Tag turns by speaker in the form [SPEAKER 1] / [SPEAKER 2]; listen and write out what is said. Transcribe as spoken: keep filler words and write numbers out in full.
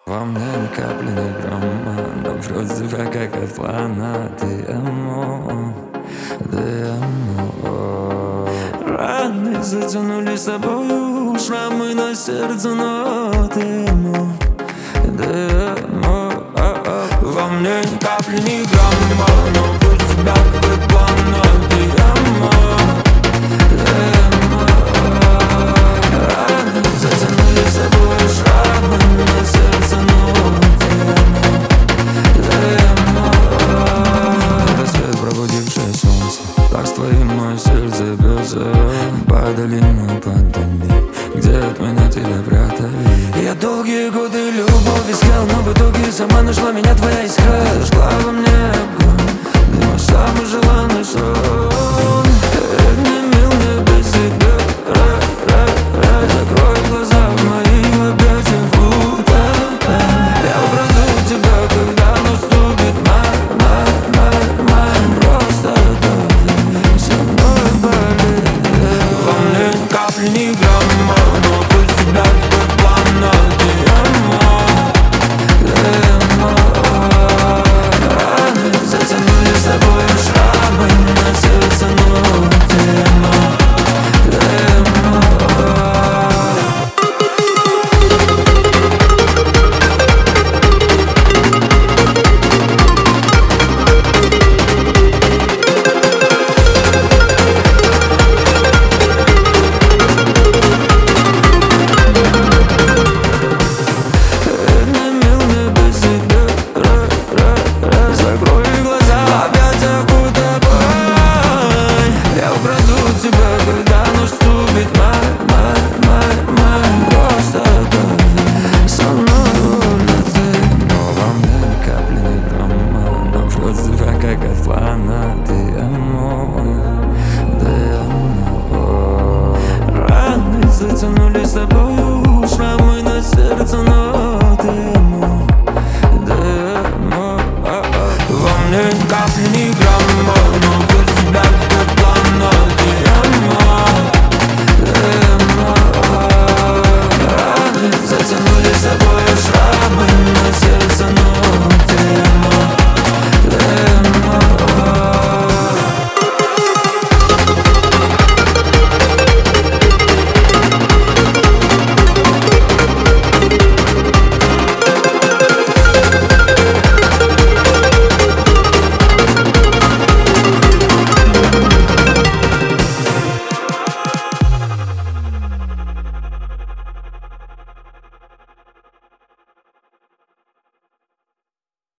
[SPEAKER 1] Во мне ни капли, ни грамма, но вроде тебя как от плана. Ты амо, ты амо. Раны затянули с собою, шрамы на сердце, но ты амо, ты амо. Во мне ни капли, ни грамма, но вроде тебя как от плана. Ты амо, ты амо. Раны затянули с собою, шрамы на сердце, но ты амо, ты амо. Рассвет, пробудившее солнце, так с твоим мое сердце бьется. Падали мы подали, где от меня тебя прятали. Я долгие годы любовь искал, но в итоге сама нашла меня твоя искра. Зажгла во мне огонь, ты мой самый желанный сон.